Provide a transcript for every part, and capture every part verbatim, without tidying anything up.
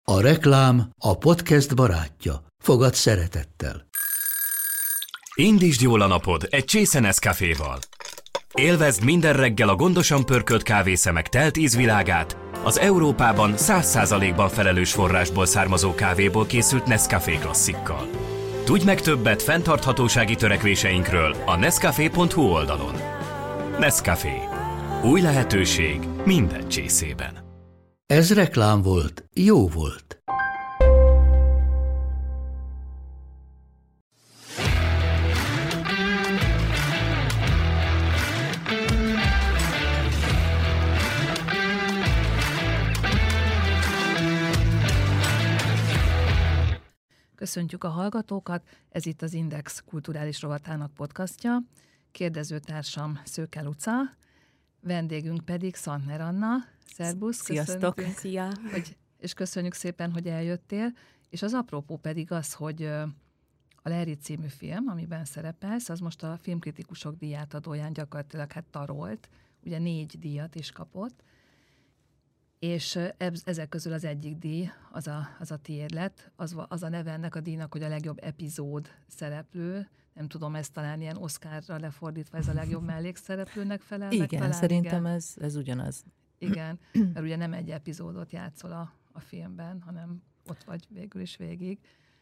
A reklám a podcast barátja. Fogad szeretettel. Indítsd jól a napod egy csésze Nescaféval. Élvezd minden reggel a gondosan pörkölt kávészemek telt ízvilágát, az Európában száz százalékban felelős forrásból származó kávéból készült Nescafé klasszikkal. Tudj meg többet fenntarthatósági törekvéseinkről a nescafé pont hu oldalon. Nescafé. Új lehetőség minden csészében. Ez reklám volt, jó volt. Köszöntjük a hallgatókat, ez itt az Index kulturális rovatának podcastja. Kérdezőtársam Szőke Luca, vendégünk pedig Szantner Anna. Szerbusz, sziasztok! Köszöntünk, Szia! Hogy, és köszönjük szépen, hogy eljöttél. És az apropó pedig az, hogy a Larry című film, amiben szerepelsz, az most a filmkritikusok díjátadóján gyakorlatilag hát tarolt, ugye négy díjat is kapott, és ezek közül az egyik díj, az a, az a tiéd lett, az, az a neve ennek a díjnak, hogy a legjobb epizód szereplő, nem tudom, ezt talán ilyen Oscarra lefordítva, ez a legjobb mellékszereplőnek felel. Igen, talán, szerintem igen. Ez, ez ugyanaz. Igen, mert ugye nem egy epizódot játszol a, a filmben, hanem ott vagy végül is végig.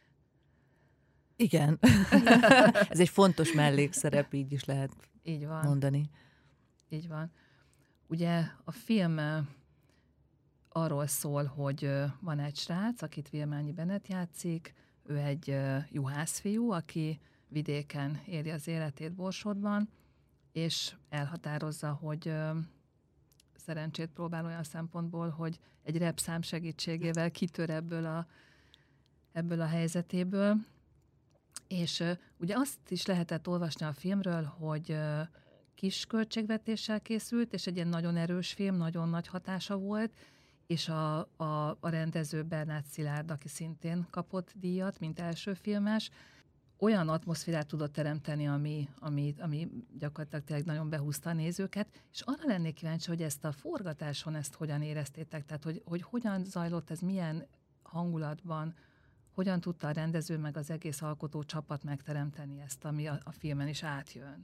Igen. Ez egy fontos mellékszerep, így is lehet így van. mondani. Így van. Ugye a film arról szól, hogy van egy srác, akit Vilmányi Bennett játszik, ő egy juhászfiú, aki vidéken éli az életét Borsodban, és elhatározza, hogy szerencsét próbál olyan szempontból, hogy egy repszám segítségével kitör ebből a, ebből a helyzetéből. És ugye azt is lehetett olvasni a filmről, hogy kis költségvetéssel készült, és egy ilyen nagyon erős film, nagyon nagy hatása volt, és a, a, a rendező Bernát Szilárd, aki szintén kapott díjat, mint első filmes, olyan atmoszférát tudott teremteni, ami, ami, ami gyakorlatilag tényleg nagyon behúzta a nézőket, és arra lennék kíváncsi, hogy ezt a forgatáson ezt hogyan éreztétek, tehát hogy, hogy hogyan zajlott ez, milyen hangulatban, hogyan tudta a rendező meg az egész alkotó csapat megteremteni ezt, ami a, a filmen is átjön.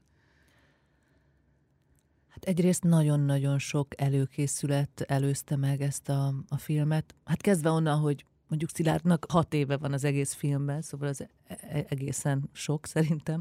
Hát egyrészt nagyon-nagyon sok előkészület előzte meg ezt a, a filmet. Hát kezdve onnan, hogy mondjuk Szilárdnak hat éve van az egész filmben, szóval az egészen sok szerintem.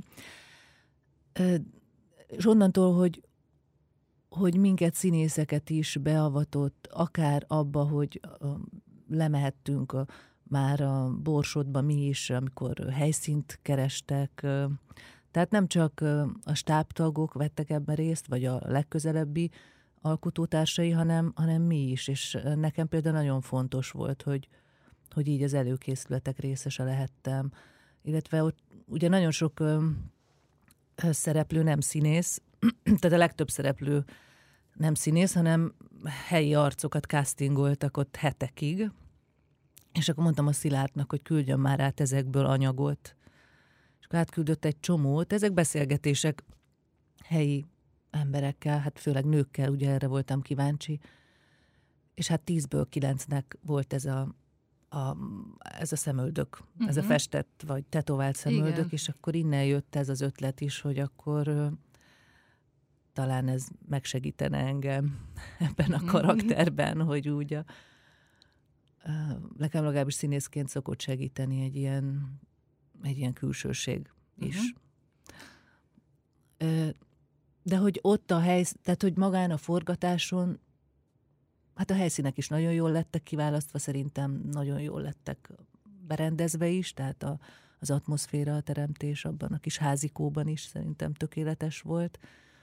És onnantól, hogy, hogy minket színészeket is beavatott, akár abba, hogy lemehettünk a, már a Borsodba mi is, amikor helyszínt kerestek. Tehát nem csak a stábtagok vettek ebben részt, vagy a legközelebbi alkotótársai, hanem, hanem mi is. És nekem például nagyon fontos volt, hogy, hogy így az előkészületek részese lehettem. Illetve ott ugye nagyon sok ö, szereplő nem színész, tehát a legtöbb szereplő nem színész, hanem helyi arcokat castingoltak ott hetekig, és akkor mondtam a Szilárdnak, hogy küldjön már át ezekből anyagot. És akkor átküldött egy csomót. Ezek beszélgetések helyi emberekkel, hát főleg nőkkel, ugye erre voltam kíváncsi. És hát tízből kilencnek volt ez a, a, ez a szemöldök, uh-huh. ez a festett vagy tetovált szemöldök, igen. És akkor innen jött ez az ötlet is, hogy akkor uh, talán ez megsegítene engem ebben a karakterben, hogy úgy a uh, nekem legalábbis színészként szokott segíteni egy ilyen, egy ilyen külsőség is. Uh-huh. Uh, de hogy ott a hely, tehát hogy magán a forgatáson, hát a helyszínek is nagyon jól lettek kiválasztva, szerintem nagyon jól lettek berendezve is, tehát a, az atmoszféra, a teremtés abban a kis házikóban is szerintem tökéletes volt.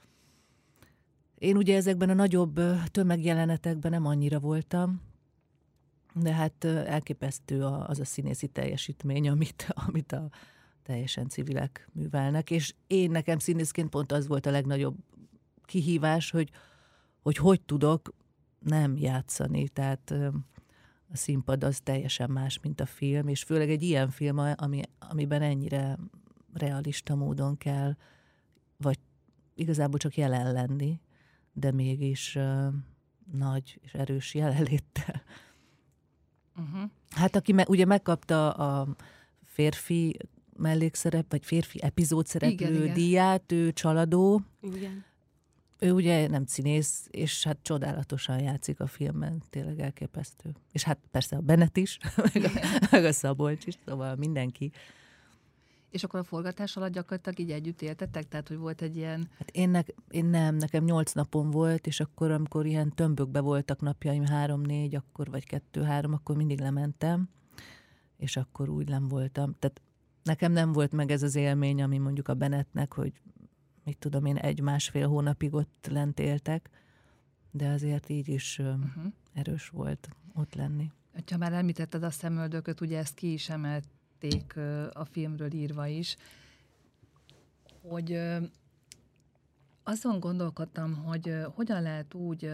Én ugye ezekben a nagyobb tömegjelenetekben nem annyira voltam, de hát elképesztő az a színészi teljesítmény, amit, amit a teljesen civilek művelnek, és én nekem színészként pont az volt a legnagyobb kihívás, hogy hogy, hogy tudok nem játszani, tehát a színpad az teljesen más, mint a film, és főleg egy ilyen film, ami, amiben ennyire realista módon kell, vagy igazából csak jelen lenni, de mégis uh, nagy és erős jelenléttel. Uh-huh. Hát aki me, ugye megkapta a férfi mellékszerep, vagy férfi epizódszereplő díját, ő Csaladó. Igen. Ő ugye nem színész, és hát csodálatosan játszik a filmben, tényleg elképesztő. És hát persze a Bennett is, meg a, meg a Szabolcs is, szóval mindenki. És akkor a forgatás alatt gyakorlatilag így együtt éltetek? Tehát, hogy volt egy ilyen... Hát én, ne, én nem, nekem nyolc napom volt, és akkor, amikor ilyen tömbökbe voltak napjaim, három-négy, akkor vagy kettő-három, akkor mindig lementem, és akkor úgy nem voltam. Tehát nekem nem volt meg ez az élmény, ami mondjuk a Bennettnek, hogy mit tudom én, egy-másfél hónapig ott lent éltek, de azért így is uh-huh. erős volt ott lenni. Ha már említetted a szemöldököt, ugye ezt ki is emelték a filmről írva is, hogy azon gondolkodtam, hogy hogyan lehet úgy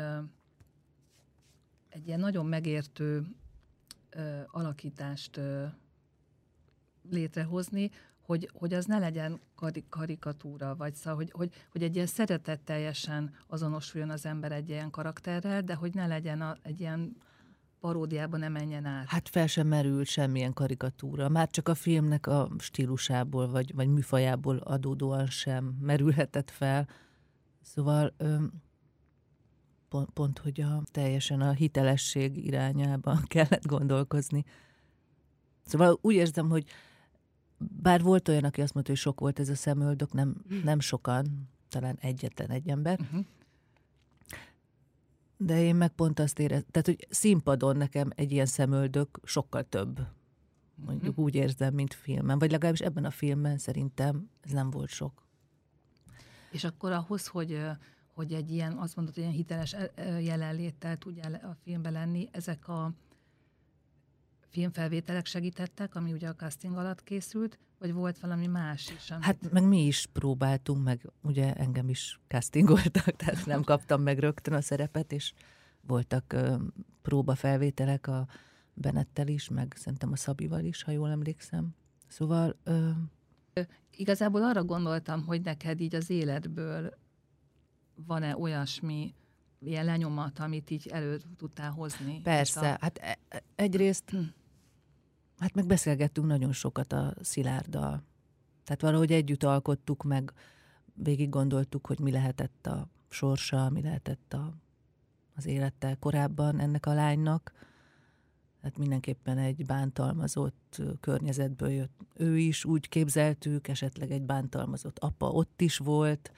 egy ilyen nagyon megértő alakítást létrehozni, hogy, hogy az ne legyen karikatúra, vagy szóval, hogy, hogy, hogy egy ilyen szeretetteljesen azonosuljon az ember egy ilyen karakterrel, de hogy ne legyen a, egy ilyen paródiában, ne menjen át. Hát fel sem merül semmilyen karikatúra. Már csak a filmnek a stílusából, vagy, vagy műfajából adódóan sem merülhetett fel. Szóval öm, pont, pont, hogy a, teljesen a hitelesség irányában kellett gondolkozni. Szóval úgy érzem, hogy bár volt olyan, aki azt mondta, hogy sok volt ez a szemöldök, nem, nem sokan, talán egyetlen egy ember. Uh-huh. De én meg pont azt éreztem, tehát, hogy színpadon nekem egy ilyen szemöldök sokkal több. Mondjuk uh-huh. úgy érzem, mint filmen. Vagy legalábbis ebben a filmben szerintem ez nem volt sok. És akkor ahhoz, hogy, hogy egy ilyen, azt mondod, hogy ilyen hiteles jelenléttel tudja a filmben lenni, ezek a filmfelvételek segítettek, ami ugye a casting alatt készült, vagy volt valami más is? Amit... Hát meg mi is próbáltunk, meg ugye engem is castingoltak, tehát nem kaptam meg rögtön a szerepet, és voltak ö, próbafelvételek a Bennettel is, meg szerintem a Szabival is, ha jól emlékszem. Szóval... Ö... Igazából arra gondoltam, hogy neked így az életből van-e olyasmi ilyen lenyomat, amit így elő tudtál hozni? Persze, a... hát egyrészt hát meg beszélgettünk nagyon sokat a Szilárddal. Tehát valahogy együtt alkottuk meg, végig gondoltuk, hogy mi lehetett a sorsa, mi lehetett a, az élete korábban ennek a lánynak. Hát mindenképpen egy bántalmazott környezetből jött. Ő is úgy képzeltük, esetleg egy bántalmazott apa ott is volt.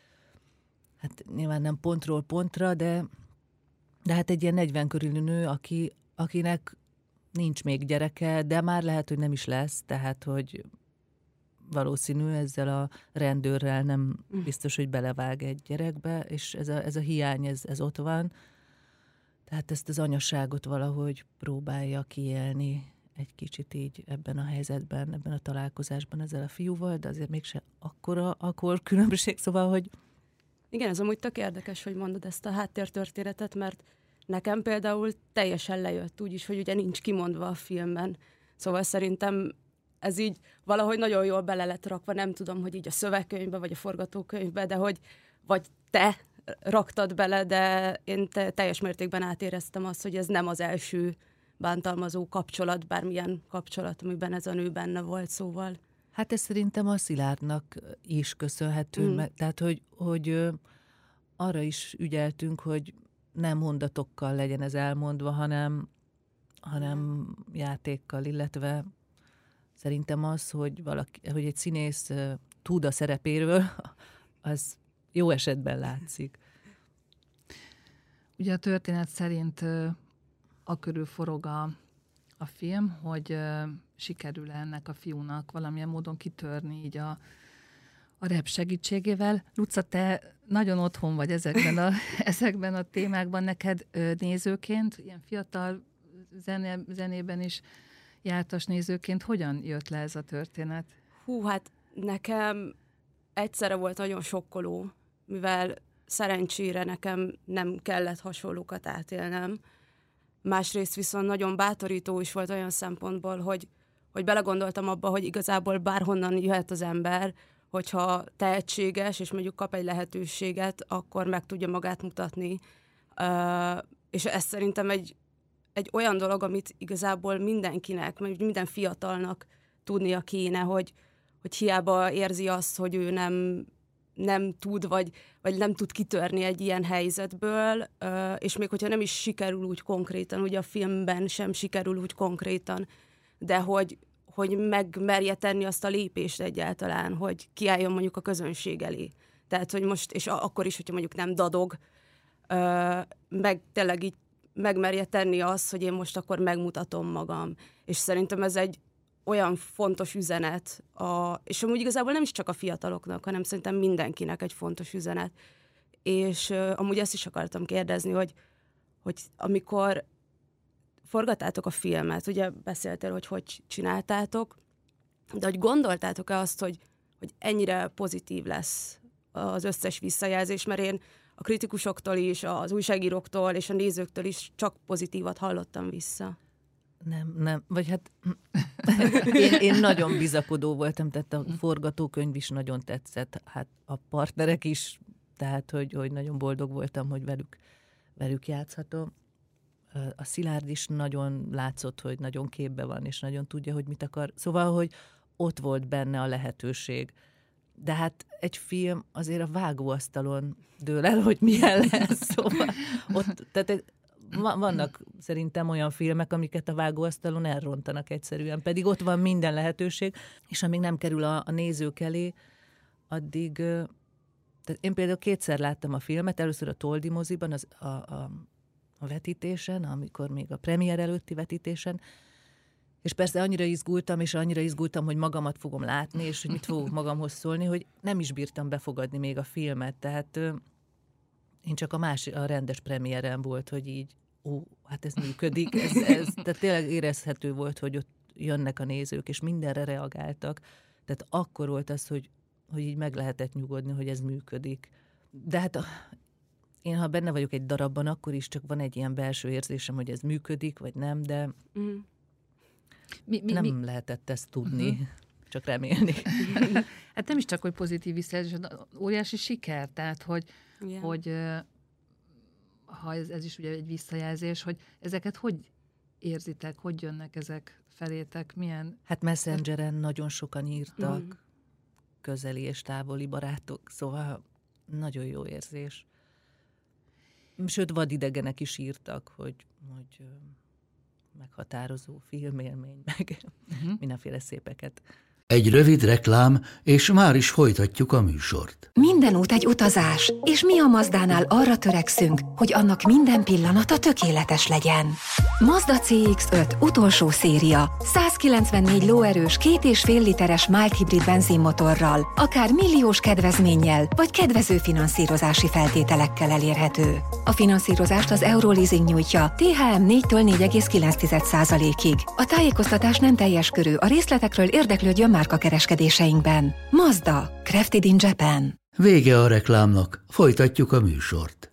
Hát nyilván nem pontról pontra, de, de hát egy ilyen negyven körüli nő, aki, akinek nincs még gyereke, de már lehet, hogy nem is lesz, tehát, hogy valószínű ezzel a rendőrrel nem biztos, hogy belevág egy gyerekbe, és ez a, ez a hiány, ez, ez ott van. Tehát ezt az anyaságot valahogy próbálja kiélni egy kicsit így ebben a helyzetben, ebben a találkozásban ezzel a fiúval, de azért mégse akkora akkor különbség, szóval, hogy igen, ez amúgy tök érdekes, hogy mondod ezt a háttértörténetet, mert nekem például teljesen lejött úgy is, hogy ugye nincs kimondva a filmben. Szóval szerintem ez így valahogy nagyon jól bele lett rakva, nem tudom, hogy így a szövegkönyvbe, vagy a forgatókönyvbe, de hogy vagy te raktad bele, de én te, teljes mértékben átéreztem azt, hogy ez nem az első bántalmazó kapcsolat, bármilyen kapcsolat, amiben ez a nő benne volt, szóval. Hát ez szerintem a Szilárdnak is köszönhető, mm. meg, tehát hogy, hogy arra is ügyeltünk, hogy nem mondatokkal legyen ez elmondva, hanem, hanem játékkal, illetve szerintem az, hogy, valaki, hogy egy színész tud a szerepéről, az jó esetben látszik. Ugye a történet szerint a körül forog a, a film, hogy sikerül ennek a fiúnak valamilyen módon kitörni így a, a rap segítségével. Luca, te nagyon otthon vagy ezekben a, ezekben a témákban, neked nézőként, ilyen fiatal zené, zenében is jártas nézőként, hogyan jött le ez a történet? Hú, hát nekem egyszerre volt nagyon sokkoló, mivel szerencsére nekem nem kellett hasonlókat átélnem. Másrészt viszont nagyon bátorító is volt olyan szempontból, hogy, hogy belegondoltam abba, hogy igazából bárhonnan jöhet az ember, hogyha tehetséges, és mondjuk kap egy lehetőséget, akkor meg tudja magát mutatni. Uh, és ez szerintem egy, egy olyan dolog, amit igazából mindenkinek, minden fiatalnak tudnia kéne, hogy, hogy hiába érzi azt, hogy ő nem, nem tud, vagy, vagy nem tud kitörni egy ilyen helyzetből, és még hogyha nem is sikerül úgy konkrétan, ugye a filmben sem sikerül úgy konkrétan, de hogy, hogy megmerje tenni azt a lépést egyáltalán, hogy kiálljon mondjuk a közönség elé. Tehát, hogy most, és akkor is, hogyha mondjuk nem dadog, meg tényleg így megmerje tenni azt, hogy én most akkor megmutatom magam. És szerintem ez egy olyan fontos üzenet, a, és amúgy igazából nem is csak a fiataloknak, hanem szerintem mindenkinek egy fontos üzenet. És uh, amúgy ezt is akartam kérdezni, hogy, hogy amikor forgattátok a filmet, ugye beszéltél, hogy hogy csináltátok, de hogy gondoltátok-e azt, hogy, hogy ennyire pozitív lesz az összes visszajelzés, mert én a kritikusoktól is, az újságíróktól és a nézőktől is csak pozitívat hallottam vissza. Nem, nem, vagy hát én, én nagyon bizakodó voltam, tehát a forgatókönyv is nagyon tetszett, hát a partnerek is, tehát hogy, hogy nagyon boldog voltam, hogy velük, velük játszhatom. A Szilárd is nagyon látszott, hogy nagyon képbe van, és nagyon tudja, hogy mit akar. Szóval, hogy ott volt benne a lehetőség. De hát egy film azért a vágóasztalon dől el, hogy milyen lesz. Szóval ott, tehát vannak szerintem olyan filmek, amiket a vágóasztalon elrontanak egyszerűen, pedig ott van minden lehetőség, és amíg nem kerül a, a nézők elé, addig... Tehát én például kétszer láttam a filmet, először a Toldi moziban, az, a, a, a vetítésen, amikor még a premier előtti vetítésen, és persze annyira izgultam, és annyira izgultam, hogy magamat fogom látni, és hogy mit fogok magamhoz szólni, hogy nem is bírtam befogadni még a filmet, tehát ö, én csak a, más, a rendes premiéren volt, hogy így, ó, hát ez működik, ez, ez, tehát tényleg érezhető volt, hogy ott jönnek a nézők, és mindenre reagáltak, tehát akkor volt az, hogy, hogy így meg lehetett nyugodni, hogy ez működik. De hát a, én, ha benne vagyok egy darabban, akkor is csak van egy ilyen belső érzésem, hogy ez működik, vagy nem, de mm. mi, mi, nem mi? lehetett ezt tudni, uh-huh. csak remélni. Hát nem is csak, hogy pozitív visszajelzés, óriási siker, tehát, hogy, yeah. hogy ha ez, ez is ugye egy visszajelzés, hogy ezeket hogy érzitek, hogy jönnek ezek felétek, milyen... Hát Messengeren nagyon sokan írtak, mm. közeli és távoli barátok, szóval nagyon jó érzés. Sőt, vadidegenek is írtak, hogy, hogy meghatározó filmélmény, meg uh-huh. mindenféle szépeket. Egy rövid reklám, és már is folytatjuk a műsort. Minden út egy utazás, és mi a Mazdánál arra törekszünk, hogy annak minden pillanata tökéletes legyen. Mazda cé iksz öt utolsó széria, százkilencvennégy lóerős, két és fél literes mild hibrid benzinmotorral, akár milliós kedvezménnyel, vagy kedvező finanszírozási feltételekkel elérhető. A finanszírozást az Euroleasing nyújtja, té há em négytől négy egész kilenc százalékig. A tájékoztatás nem teljes körű, a részletekről érdeklődjön márkakereskedéseinkben. Mazda, crafted in Japan. Vége a reklámnak, folytatjuk a műsort.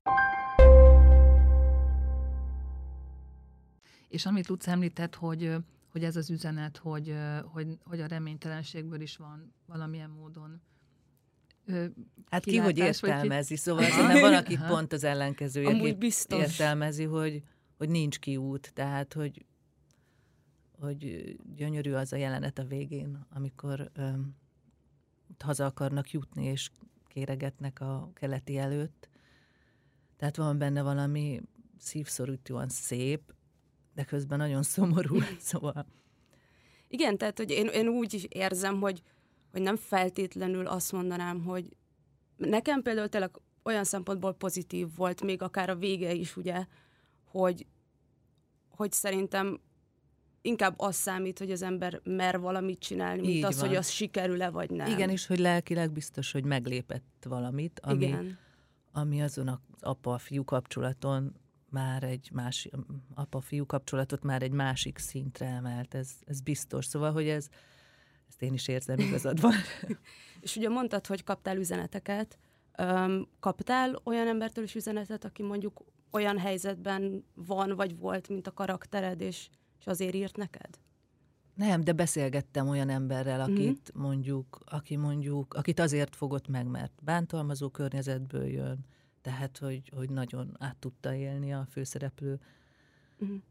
És amit Luc említett, hogy, hogy ez az üzenet, hogy, hogy, hogy a reménytelenségből is van valamilyen módon hát ki, hogy értelmezi, ki... szóval szerintem van, aki pont az ellenkezője értelmezi, hogy, hogy nincs kiút, tehát, hogy hogy gyönyörű az a jelenet a végén, amikor öm, haza akarnak jutni, és kéregetnek a keleti előtt. Tehát van benne valami szívszorítóan szép, de közben nagyon szomorú, szóval... Igen, tehát hogy én, én úgy érzem, hogy, hogy nem feltétlenül azt mondanám, hogy nekem például tényleg olyan szempontból pozitív volt, még akár a vége is, ugye, hogy, hogy szerintem inkább az számít, hogy az ember mer valamit csinálni, mint így az, van. Hogy az sikerül-e, vagy nem. Igen, és hogy lelkileg biztos, hogy meglépett valamit, ami, Igen. ami azon az apa-fiú kapcsolaton már egy másik, apa-fiú kapcsolatot már egy másik szintre emelt, ez, ez biztos. Szóval, hogy ez, ezt én is érzem, igazad van. És ugye mondtad, hogy kaptál üzeneteket. Kaptál olyan embertől is üzenetet, aki mondjuk olyan helyzetben van, vagy volt, mint a karaktered, és és azért írt neked? Nem, de beszélgettem olyan emberrel, akit mm. mondjuk, aki mondjuk, akit azért fogott meg, mert bántalmazó környezetből jön, tehát, hogy, hogy nagyon át tudta élni a főszereplő. Mm.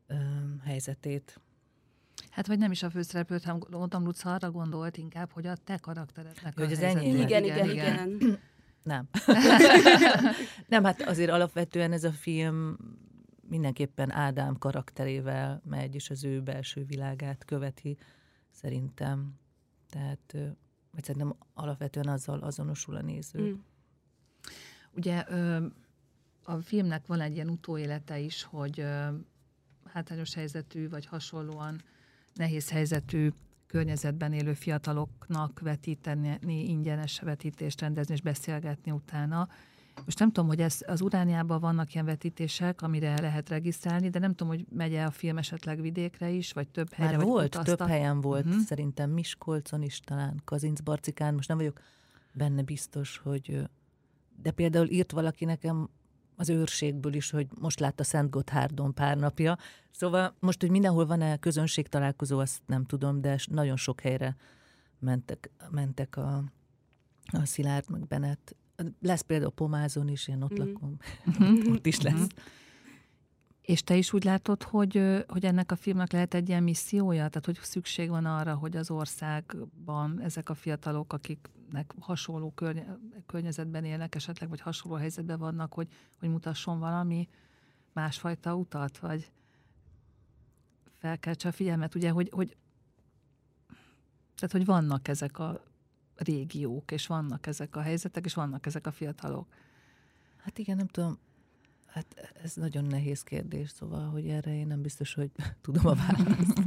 ö, helyzetét. Hát vagy nem is a főszereplőt, hanem mondtam, Luca arra gondolt inkább, hogy a te karakterednek Hogy a az helyzetét. enyém. Igen, igen, igen. igen. Nem. Nem, hát azért alapvetően ez a film mindenképpen Ádám karakterével megy, és az ő belső világát követi, szerintem. Tehát, vagy szerintem alapvetően azzal azonosul a néző. Mm. Ugye a filmnek van egy ilyen utóélete is, hogy hátrányos helyzetű, vagy hasonlóan nehéz helyzetű környezetben élő fiataloknak vetíteni, ingyenes vetítést rendezni és beszélgetni utána. Most nem tudom, hogy ez, az Urániában vannak ilyen vetítések, amire lehet regisztrálni, de nem tudom, hogy megy-e a film esetleg vidékre is, vagy több helyre. Már vagy volt, utaztak. több helyen volt, uh-huh. szerintem Miskolcon is, talán Kazincbarcikán, most nem vagyok benne biztos, hogy... De például írt valaki nekem az őrségből is, hogy most látta Szent Gotthárdon pár napja. Szóval most, hogy mindenhol van-e közönség találkozó, azt nem tudom, de nagyon sok helyre mentek, mentek a, a Szilárd, meg Bennett. Lesz például Pomázon is, én ott mm. lakom. Ott is lesz. És te is úgy látod, hogy, hogy ennek a filmnek lehet egy ilyen missziója? Tehát, hogy szükség van arra, hogy az országban ezek a fiatalok, akiknek hasonló környe, környezetben élnek esetleg, vagy hasonló helyzetben vannak, hogy, hogy mutasson valami másfajta utat, vagy felkeltse a figyelmet, ugye, hogy, hogy tehát, hogy vannak ezek a régiók, és vannak ezek a helyzetek, és vannak ezek a fiatalok. Hát igen, nem tudom, hát ez nagyon nehéz kérdés, szóval, hogy erre én nem biztos, hogy tudom a választ.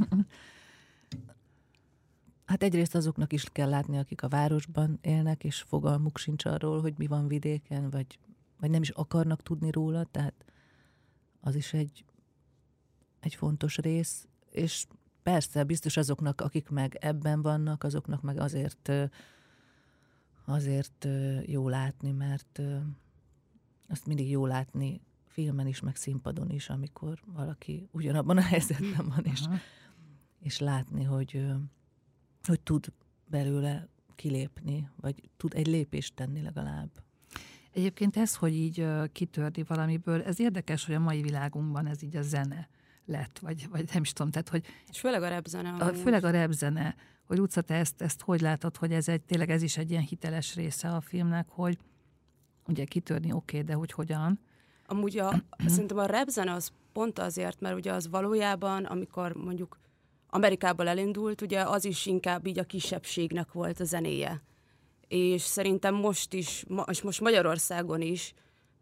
Hát egyrészt azoknak is kell látni, akik a városban élnek, és fogalmuk sincs arról, hogy mi van vidéken, vagy, vagy nem is akarnak tudni róla, tehát az is egy, egy fontos rész, és persze, biztos azoknak, akik meg ebben vannak, azoknak meg azért, azért jó látni, mert azt mindig jó látni filmen is, meg színpadon is, amikor valaki ugyanabban a helyzetben van, és, és látni, hogy, hogy tud belőle kilépni, vagy tud egy lépést tenni legalább. Egyébként ez, hogy így kitörni valamiből, ez érdekes, hogy a mai világunkban ez így a zene lett, vagy, vagy nem is tudom, tehát, hogy... És főleg a repzene. A, főleg a repzene, hogy Luca, te ezt, ezt hogy látod, hogy ez egy, tényleg ez is egy ilyen hiteles része a filmnek, hogy ugye kitörni oké, okay, de hogy hogyan? Amúgy a, szerintem a repzene az pont azért, mert ugye az valójában, amikor mondjuk Amerikából elindult, ugye az is inkább így a kisebbségnek volt a zenéje. És szerintem most is, és most Magyarországon is,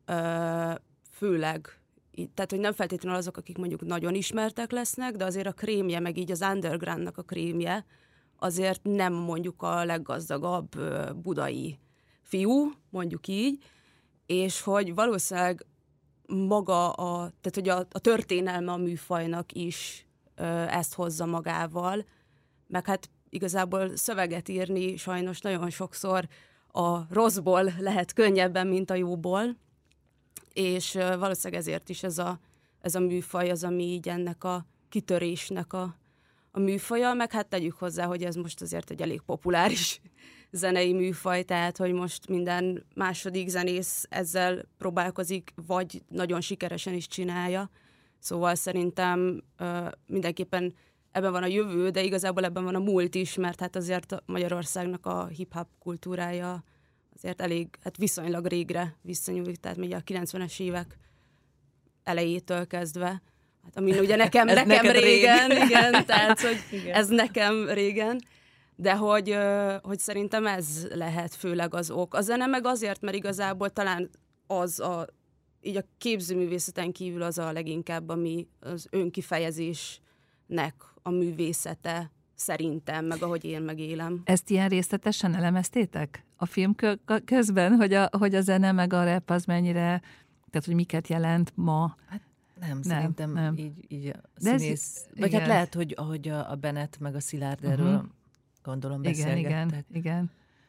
főleg, tehát hogy nem feltétlenül azok, akik mondjuk nagyon ismertek lesznek, de azért a krémje, meg így az undergroundnak a krémje, azért nem mondjuk a leggazdagabb budai fiú, mondjuk így, és hogy valószínűleg maga a, tehát hogy a, a történelme a műfajnak is ö, ezt hozza magával, meg hát igazából szöveget írni sajnos nagyon sokszor a rosszból lehet könnyebben, mint a jóból, és ö, valószínűleg ezért is ez a, ez a műfaj az, ami így ennek a kitörésnek a, a műfaja, meg hát tegyük hozzá, hogy ez most azért egy elég populáris zenei műfaj, tehát hogy most minden második zenész ezzel próbálkozik, vagy nagyon sikeresen is csinálja. Szóval szerintem ö, mindenképpen ebben van a jövő, de igazából ebben van a múlt is, mert hát azért Magyarországnak a hip-hop kultúrája azért elég, hát viszonylag régre visszanyúlik, tehát még a kilencvenes évek elejétől kezdve. Hát ami ugye nekem, nekem régen, rég. igen, tehát hogy igen. Ez nekem régen. De hogy, hogy szerintem ez lehet főleg az ok. A zene meg azért, mert igazából talán az a, így a képzőművészeten kívül az a leginkább, ami az önkifejezésnek a művészete szerintem, meg ahogy én megélem. Ezt ilyen részletesen elemeztétek a film közben, hogy a, hogy a zene meg a rap az mennyire, tehát hogy miket jelent ma? Hát nem, nem, szerintem nem. Így, így a De színész, ez, vagy igen. Hát lehet, hogy ahogy a, a Bennett meg a Szilárd erről uh-huh. gondolom beszélgettek. Igen, igen, igen.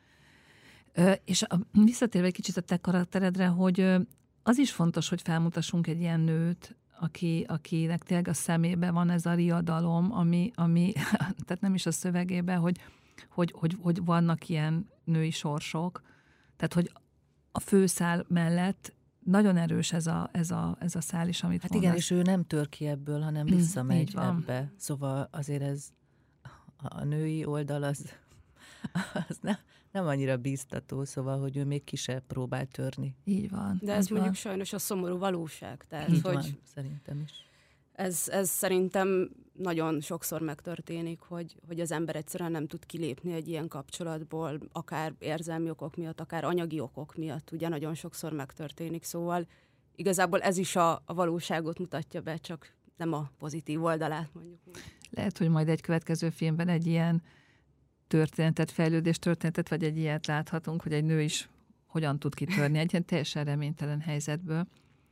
Ö, és a, visszatérve egy kicsit a te karakteredre, hogy ö, az is fontos, hogy felmutassunk egy ilyen nőt, aki, akinek tényleg a szemében van ez a riadalom, ami, ami tehát nem is a szövegében, hogy, hogy, hogy, hogy vannak ilyen női sorsok. Tehát, hogy a főszál mellett nagyon erős ez a, ez a, ez a szál is, amit Hát mondasz. igen, és ő nem tör ki ebből, hanem visszamegy Így van. ebbe. Szóval azért ez a női oldal az, az nem, nem annyira bíztató, szóval, hogy ő még ki se próbál törni. Így van. De ez így mondjuk van. sajnos a szomorú valóság. Tehát, Így hogy van, szerintem is. ez, ez szerintem nagyon sokszor megtörténik, hogy, hogy az ember egyszerűen nem tud kilépni egy ilyen kapcsolatból, akár érzelmi okok miatt, akár anyagi okok miatt, ugye nagyon sokszor megtörténik. Szóval igazából ez is a, a valóságot mutatja be, csak nem a pozitív oldalát, mondjuk úgy. Lehet, hogy majd egy következő filmben egy ilyen történetet, fejlődés történetet, vagy egy ilyet láthatunk, hogy egy nő is hogyan tud kitörni egy ilyen teljesen reménytelen helyzetből.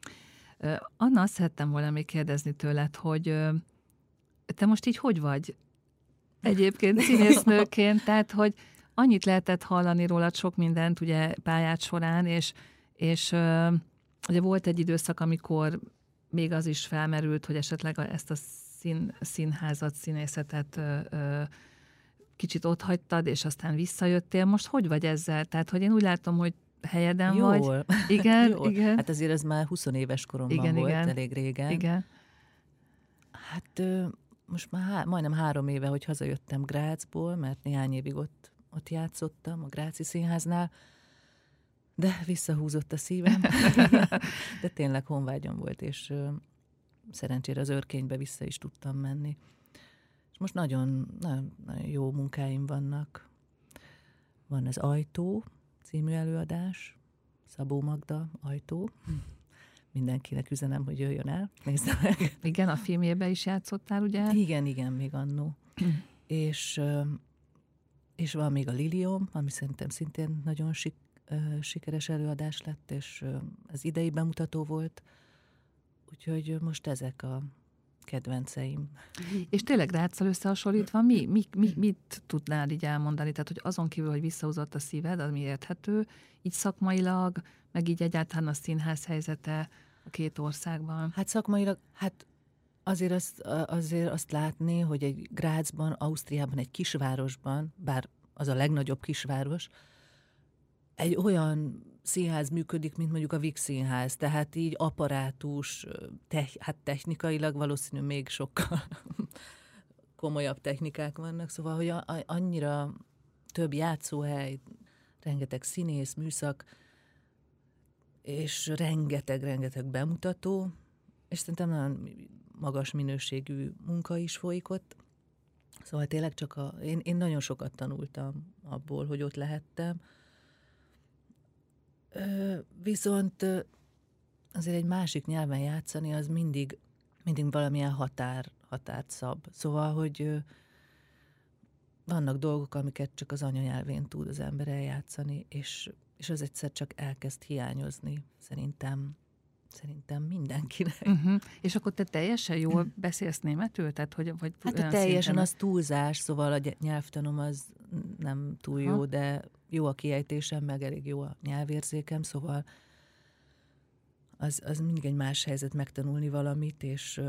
Anna, azt szerettem volna még kérdezni tőled, hogy te most így hogy vagy egyébként színésznőként, tehát hogy annyit lehetett hallani rólad sok mindent ugye pályát során, és, és ugye volt egy időszak, amikor még az is felmerült, hogy esetleg ezt a szín, színházat, színészetet ö, ö, kicsit otthagytad, és aztán visszajöttél. Most hogy vagy ezzel? Tehát, hogy én úgy látom, hogy helyeden Jól. vagy. Igen, Jól. igen. Hát azért ez már húsz éves koromban igen, volt, igen. elég régen. Igen. Hát ö, most már há- majdnem három éve, hogy hazajöttem Grazból, mert néhány évig ott, ott játszottam, a Gráci Színháznál, de visszahúzott a szívem. De tényleg honvágyam volt, és ö, szerencsére az Örkénybe vissza is tudtam menni. És most nagyon, nagyon, nagyon jó munkáim vannak. Van az Ajtó című előadás, Szabó Magda, Ajtó. Mindenkinek üzenem, hogy jöjjön el, nézze meg. Igen, a filmjében is játszottál, ugye? Igen, igen, még annó. és, ö, és van még a Liliom, ami szerintem szintén nagyon sik, ö, sikeres előadás lett, és ö, az idei bemutató volt. Úgyhogy most ezek a kedvenceim. És tényleg Gráccal összehasonlítva, mi, mi, mi, mit tudnál így elmondani? Tehát, hogy azon kívül, hogy visszahúzott a szíved, ami érthető, így szakmailag, meg így egyáltalán a színház helyzete a két országban. Hát szakmailag, hát azért azt, azért azt látni, hogy egy Grazban, Ausztriában, egy kisvárosban, bár az a legnagyobb kisváros, egy olyan színház működik, mint mondjuk a Víg Színház, tehát így apparátus, te, hát technikailag valószínű még sokkal komolyabb technikák vannak, szóval, hogy a, a, annyira több játszóhely, rengeteg színész, műszak, és rengeteg-rengeteg bemutató, és szerintem nagyon magas minőségű munka is folyik ott. Szóval tényleg csak a... Én, én nagyon sokat tanultam abból, hogy ott lehettem. Ö, viszont azért egy másik nyelven játszani, az mindig, mindig valamilyen határ, határt szab. Szóval, hogy ö, vannak dolgok, amiket csak az anyanyelvén tud az ember eljátszani, és, és az egyszer csak elkezd hiányozni, szerintem, szerintem mindenkinek. Uh-huh. És akkor te teljesen jól beszélsz németül? Tehát, hogy, vagy Hát olyan a teljesen szinten... az túlzás, szóval a nyelvtanom az nem túl jó, Aha. de jó a kiejtésem, meg elég jó a nyelvérzékem, szóval az, az mindig egy más helyzet megtanulni valamit, és,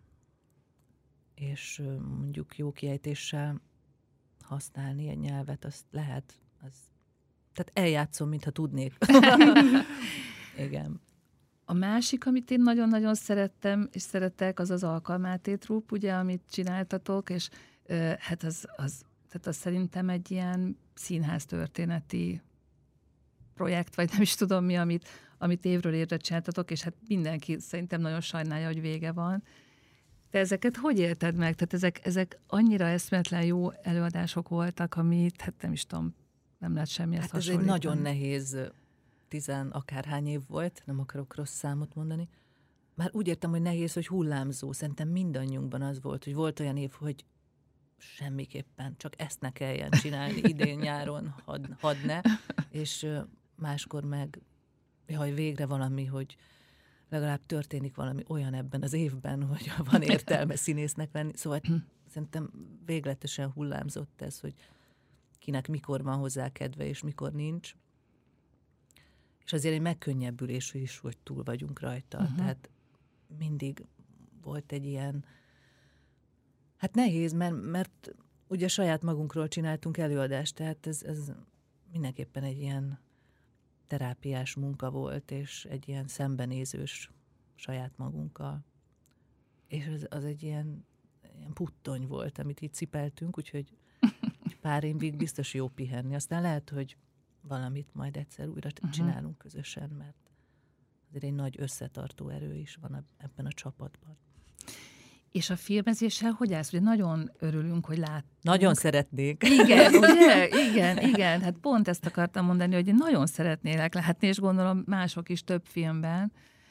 és mondjuk jó kiejtéssel használni egy nyelvet, azt lehet, az, tehát eljátszom, mintha tudnék. Igen. A másik, amit én nagyon-nagyon szerettem, és szeretek, az az Alkalmátétrup, ugye, amit csináltatok, és uh, hát az, az, tehát az szerintem egy ilyen színház történeti projekt, vagy nem is tudom mi, amit, amit évről évre csináltatok, és hát mindenki szerintem nagyon sajnálja, hogy vége van. Te ezeket hogy élted meg? Tehát ezek, ezek annyira eszméletlen jó előadások voltak, amit, hát nem is tudom, nem lehet semmihez Hát ez egy hasonlítani. nagyon nehéz tizen akárhány év volt, nem akarok rossz számot mondani. Már úgy értem, hogy nehéz, hogy hullámzó. Szerintem mindannyiunkban az volt, hogy volt olyan év, hogy semmiképpen csak ezt ne kelljen csinálni idén nyáron, had, hadd ne. És máskor meg, jaj, végre valami, hogy legalább történik valami olyan ebben az évben, hogy van értelme színésznek lenni. Szóval szerintem végletesen hullámzott ez, hogy kinek mikor van hozzá kedve, és mikor nincs. És azért egy megkönnyebbülés is, hogy túl vagyunk rajta. Uh-huh. Tehát mindig volt egy ilyen... Hát nehéz, mert, mert ugye saját magunkról csináltunk előadást, tehát ez, ez mindenképpen egy ilyen terápiás munka volt, és egy ilyen szembenézős saját magunkkal. És az, az egy ilyen, ilyen puttony volt, amit így cipeltünk, úgyhogy pár évig biztos jó pihenni. Aztán lehet, hogy valamit majd egyszer újra uh-huh. csinálunk közösen, mert azért egy nagy összetartó erő is van ebben a csapatban. És a filmezéssel hogy állsz? Ugye nagyon örülünk, hogy láttunk. Nagyon szeretnék. Igen, ugye? Igen, igen. Hát pont ezt akartam mondani, hogy én nagyon szeretnélek látni, és gondolom mások is több filmben.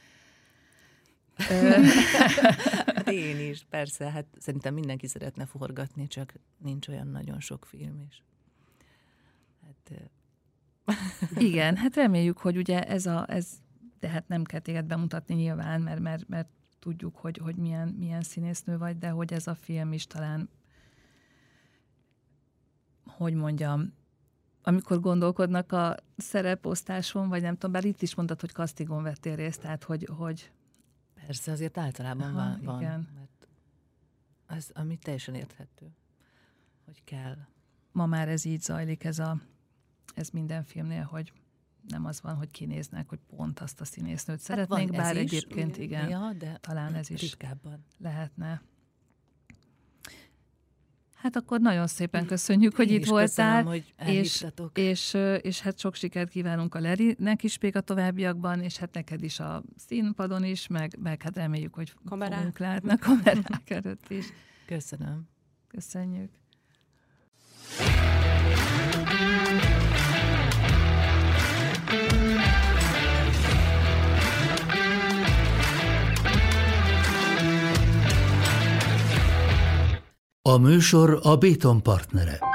Hát én is, persze. Hát szerintem mindenki szeretne forgatni, csak nincs olyan nagyon sok film is. Hát... Igen, hát reméljük, hogy ugye ez a... Ez, de hát nem kell téged bemutatni nyilván, mert, mert, mert tudjuk, hogy, hogy milyen, milyen színésznő vagy, de hogy ez a film is talán, hogy mondjam, amikor gondolkodnak a szereposztáson, vagy nem tudom, bár itt is mondtad, hogy castingon vettél részt, tehát hogy... hogy... Persze, azért általában Aha, van, igen. mert az, ami teljesen érthető, hogy kell. Ma már ez így zajlik, ez, a, ez minden filmnél, hogy nem az van, hogy kinéznek, hogy pont azt a színésznőt hát szeretnénk, bár is, egyébként igen, ja, de talán ez is ritkábban lehetne. Hát akkor nagyon szépen köszönjük, hogy Én itt voltál, köszönöm, hogy és, és, és hát sok sikert kívánunk a Lerinek is még a továbbiakban, és hát neked is a színpadon is, meg, meg hát reméljük, hogy Kamerák. fogunk látni a kamerák előtt is. Köszönöm. Köszönjük. A műsor a Béton partnere.